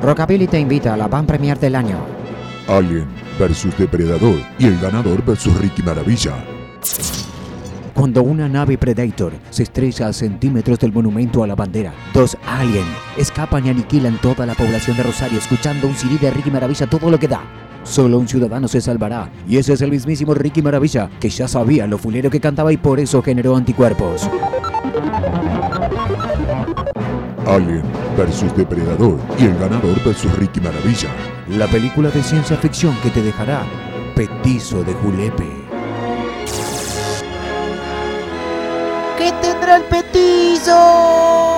Rockabilly te invita a la van premier del año. Alien versus Depredador y el ganador versus Ricky Maravilla. Cuando una nave Predator se estrella a centímetros del monumento a la bandera, 2 Alien escapan y aniquilan toda la población de Rosario escuchando un CD de Ricky Maravilla todo lo que da. Solo un ciudadano se salvará, y ese es el mismísimo Ricky Maravilla, que ya sabía lo fulero que cantaba y por eso generó anticuerpos. Alien versus Depredador y el ganador versus Ricky Maravilla. La película de ciencia ficción que te dejará petizo de julepe. ¿Qué tendrá el petizo?